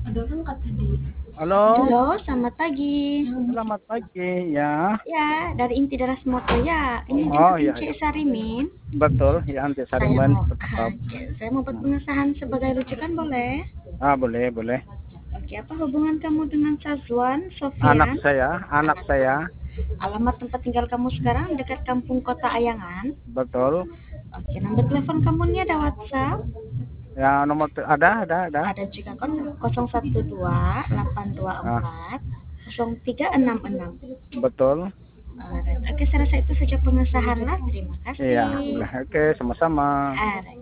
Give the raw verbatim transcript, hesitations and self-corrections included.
Ada orang kata di. Halo, Halo, selamat pagi. selamat pagi ya. Ya, dari Inti Daras Moto ya. Ini Oh jemput iya, Inci iya. Sarimin. Betul, ya Anti Saya Sariman mau, tetap. oke, saya mau buat Hmm. pengesahan sebagai rujukan boleh? Ah, boleh, boleh. Oke, apa hubungan kamu dengan Sazwan, Anak Sofian? saya, anak Anak saya, kamu. Alamat tempat tinggal kamu sekarang dekat kampung Kota Ayangan. betul. Oke, nomor telepon kamu ini ada WhatsApp? Ya nomor te- ada, ada, ada. Ada juga kan nol satu dua delapan dua Ah, empat nol tiga enam enam. betul. Alright. Oke, saya rasa itu saja pengesahan lah. Terima Iya, kasih. boleh. Oke, sama-sama. Alright.